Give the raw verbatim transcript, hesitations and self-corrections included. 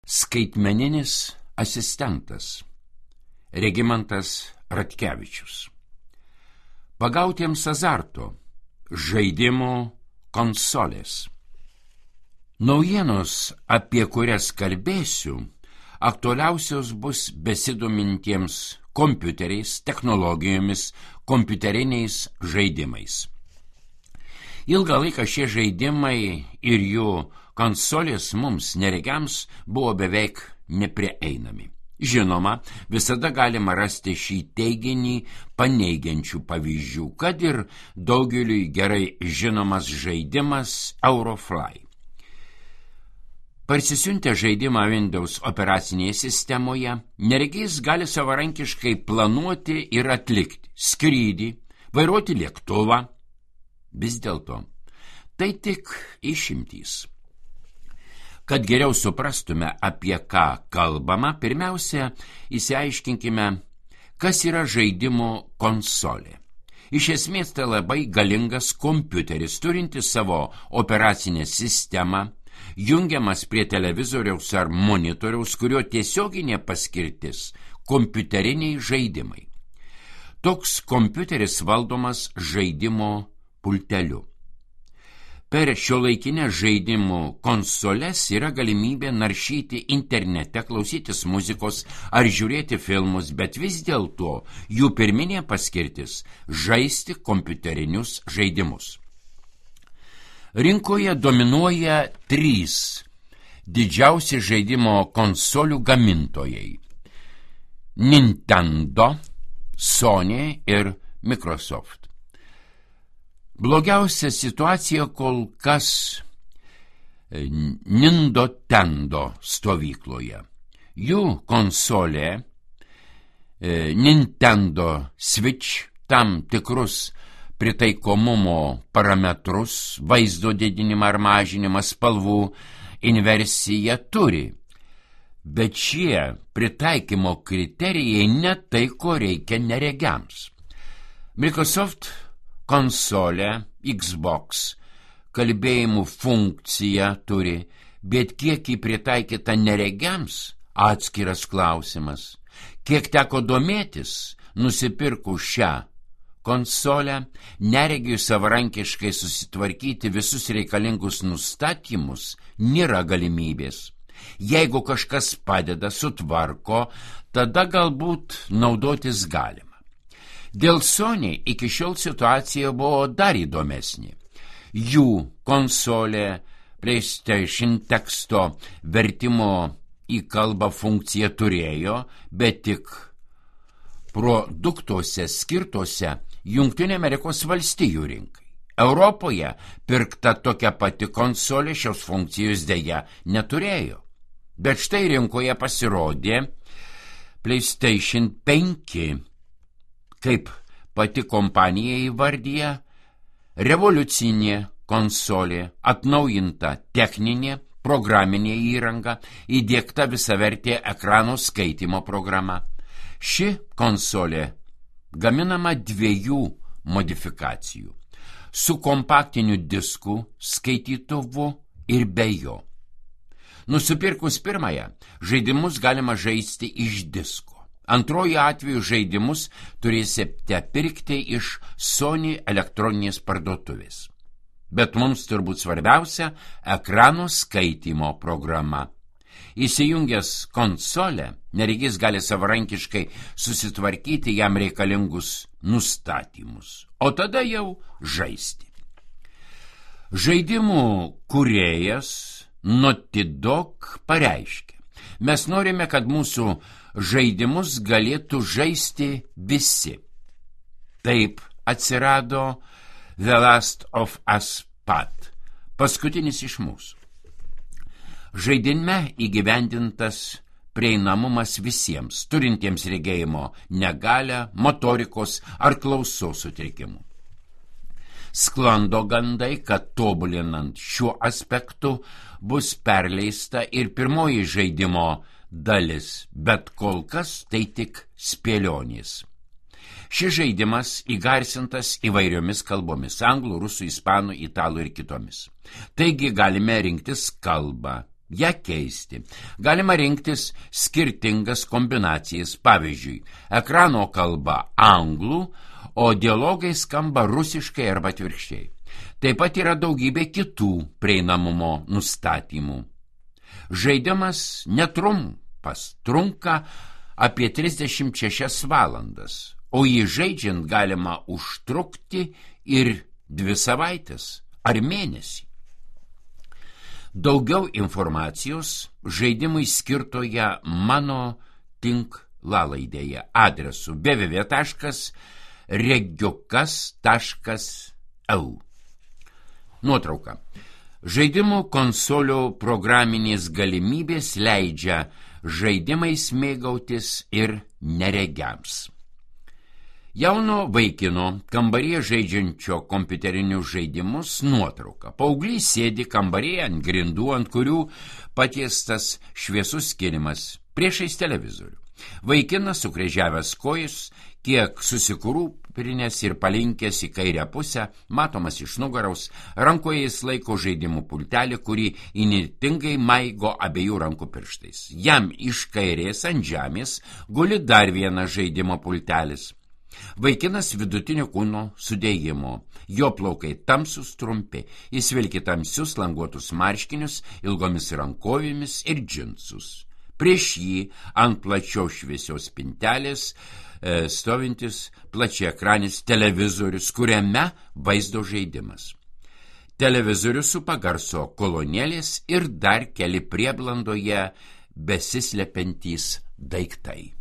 Skaitmeninis asistentas Regimantas Ratkevičius. Pagautiems azarto žaidimų konsolės. Naujienos, apie kurias kalbėsiu, aktualiausios bus besidomintiems kompiuteriais, technologijomis, kompiuteriniais žaidimais. Ilgą laiką šie žaidimai ir jų konsolės mums, neregiams, buvo beveik neprieinami. Žinoma, visada galima rasti šį teiginį paneigiančių pavyzdžių, kad ir daugeliui gerai žinomas žaidimas Eurofly. Parsisiuntę žaidimą Windows operacinėje sistemoje, neregys gali savarankiškai planuoti ir atlikti skrydį, vairuoti lėktuvą. Vis dėlto, tai tik išimtys. Kad geriau suprastume, apie ką kalbama, pirmiausia, įsiaiškinkime, kas yra žaidimų konsolė. Iš esmės tai labai galingas kompiuteris, turintis savo operacinę sistemą, jungiamas prie televizoriaus ar monitoriaus, kurio tiesioginė paskirtis – kompiuteriniai žaidimai. Toks kompiuteris valdomas žaidimo pulteliu. Per šiuolaikinės žaidimų konsoles yra galimybė naršyti internete, klausytis muzikos ar žiūrėti filmus, bet vis dėlto jų pirminė paskirtis – žaisti kompiuterinius žaidimus. Rinkoje dominuoja trys didžiausi žaidimo konsolių gamintojai – Nintendo, Sony ir Microsoft. Blogiausia situacija kol kas Nintendo stovykloje. Jų konsolė Nintendo Switch tam tikrus pritaikomumo parametrus, vaizdo didinimą ar mažinimą, spalvų inversiją turi. Bet šie pritaikymo kriterijai ne tai, ko reikia neregiams. Microsoft konsolė Xbox kalbėjimų funkciją turi, bet kiek jį pritaikyta neregiams atskiras klausimas. Kiek teko domėtis, nusipirkus šią konsolę, neregiui savarankiškai susitvarkyti visus reikalingus nustatymus nėra galimybės. Jeigu kažkas padeda, sutvarko, tada galbūt naudotis galima. Dėl Sony iki šiol situacija buvo dar įdomesnė. Jų konsolė PlayStation teksto vertimo į kalbą funkciją turėjo, bet tik produktuose skirtose Jungtinių Amerikos valstijų rinkai. Europoje pirkta tokia pati konsolė šios funkcijos deja neturėjo. Bet štai rinkoje pasirodė PlayStation penki, kaip pati kompanija įvardyja, revoliucinė konsolė, atnaujinta techninė, programinė įranga, įdiegta visavertė ekrano skaitymo programa. Ši konsolė gaminama dviejų modifikacijų – su kompaktiniu disku, skaitytuvu ir be jo. Nusipirkus pirmąją, žaidimus galima žaisti iš disko. Antroju atveju žaidimus turėsite pirkti iš Sony elektroninės parduotuvės. Bet mums turbūt svarbiausia – ekrano skaitymo programa. Įsijungęs konsolę, neregys gali savarankiškai susitvarkyti jam reikalingus nustatymus, o tada jau žaisti. Žaidimų kūrėjas Naughty Dog pareiškė: mes norime, kad mūsų žaidimus galėtų žaisti visi. Taip atsirado The Last of Us Part, paskutinis iš mūsų. Žaidime įgyvendintas prieinamumas visiems, turintiems regėjimo negalią, motorikos ar klausos sutrikimų. Sklando gandai, kad tobulinant šiuo aspektu bus perleista ir pirmoji žaidimo dalis, bet kol kas tai tik spėlionės. Šis žaidimas įgarsintas įvairiomis kalbomis – anglų, rusų, ispanų, italų ir kitomis. Taigi galime rinktis kalbą ją keisti. Galima rinktis skirtingas kombinacijas, pavyzdžiui, ekrano kalba anglų, o dialogai skamba rusiškai arba atvirkščiai. Taip pat yra daugybė kitų prieinamumo nustatymų. Žaidimas netrumpas, trunka apie trisdešimt šešias valandas, o jį žaidžiant galima užtrukti ir dvi savaitės ar mėnesį. Daugiau informacijos žaidimui skirtoje mano tinklalaidėje adresu w w w taškas regiukas taškas e u. Nuotrauka. Žaidimų konsolio programinės galimybės leidžia žaidimais mėgautis ir neregiams. Jauno vaikino kambaryje žaidžiančio kompiuterinius žaidimus nuotrauka. Paauglys sėdi kambaryje ant grindų, ant kurių patiestas šviesus skilimas priešais televizorių. Vaikinas sukryžiavęs kojas, kiek susikrūprinęs ir palinkęs į kairę pusę, matomas iš nugaros, rankoje jis laiko žaidimų pultelį, kurį įnirtingai maigo abiejų rankų pirštais. Jam iš kairės ant žemės guli dar vienas žaidimo pultelis. Vaikinas vidutinio kūno sudėjimo, jo plaukai tamsus trumpi, jis vilki tamsius languotus marškinius, ilgomis rankovėmis ir džinsus. Prieš jį ant plačios šviesios spintelės e, stovintis plačiai ekranis televizorius, kuriame vaizdo žaidimas. Televizorius supa garso kolonėlės ir dar keli prieblandoje besislepiantys daiktai.